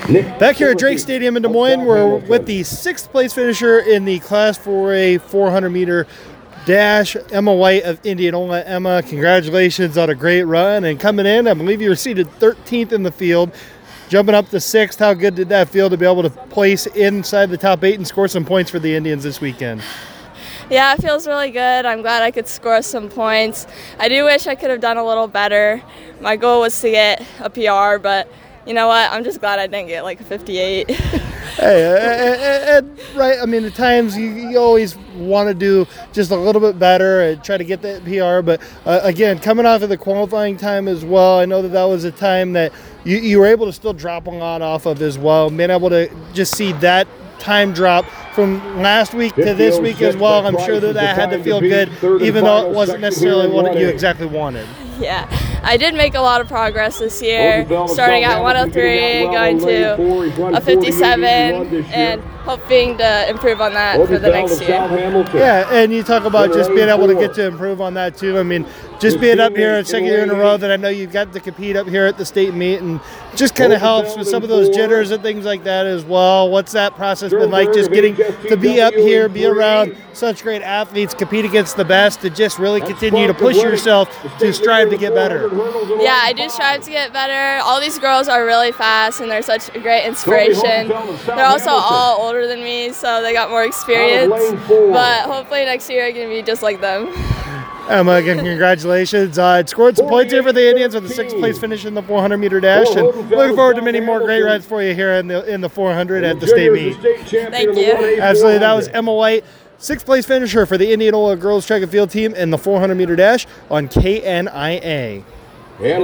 Back here at Drake Stadium in Des Moines, we're with the 6th place finisher in the Class 4A 400-meter dash, Emma White of Indianola. Emma, congratulations on a great run. And coming in, I believe you were seated 13th in the field, jumping up to 6th. How good did that feel to be able to place inside the top 8 and score some points for the Indians this weekend? Yeah, it feels really good. I'm glad I could score some points. I do wish I could have done a little better. My goal was to get a PR, but you know what? I'm just glad I didn't get like a 58. Hey, right, I mean, at times you always want to do just a little bit better and try to get that PR, but again, coming off of the qualifying time as well, I know that was a time that you were able to still drop a lot off of as well, being able to just see that time drop from last week to this week as well. I'm sure that had to feel good, even though it wasn't necessarily what you exactly wanted. Yeah, I did make a lot of progress this year, starting at 103, going to a 57, and hoping to improve on that for the next year. Yeah, and you talk about just being able to get to improve on that too. I mean, just being up here, second year in a row that I know you've got to compete up here at the state meet, and just kind of helps with some of those jitters and things like that as well. What's that process been like, just getting to be up here, be around such great athletes, compete against the best, to just really continue to push yourself to strive to get better? Yeah, I do strive to get better. All these girls are really fast, and they're such a great inspiration. They're also all older than me, so they got more experience, but hopefully next year I can be just like them. Emma, again, congratulations. Scored some points here for the Indians with a 6th place finish in the 400-meter dash, and looking forward to many more great runs for you here in the 400 at the state meet. Thank you. Absolutely. That was Emma White, 6th place finisher for the Indianola girls track and field team in the 400-meter dash on KNIA.